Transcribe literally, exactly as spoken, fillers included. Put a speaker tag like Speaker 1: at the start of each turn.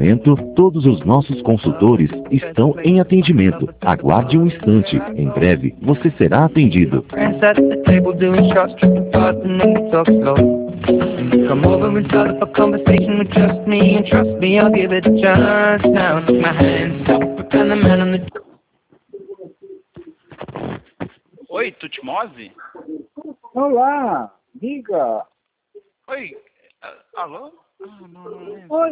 Speaker 1: momento, todos os nossos consultores estão em atendimento. Aguarde um instante. Em breve, você será atendido.
Speaker 2: Friends at the table doing shots, tripping fast and then we talk slow. Come over and start up a conversation with just me, and trust me, I'll give it a chance. Now take my hands up, and the man on the...
Speaker 3: Oi, Tutmose?
Speaker 4: Olá, diga.
Speaker 3: Oi, alô? Ah, não, não lembro.
Speaker 4: Oi.